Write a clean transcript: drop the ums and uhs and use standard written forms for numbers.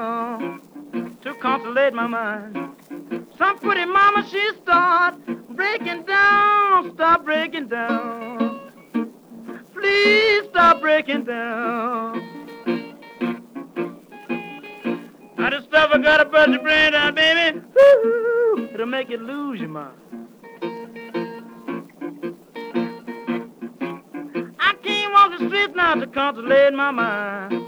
down to consolate my mind. Some pretty mama, she start breaking down, stop breaking down. Please stop breaking down. Now this stuff I gotta bust your brain down, baby. Woo-hoo. It'll make you lose your mind. I can't walk the streets now to consolate my mind.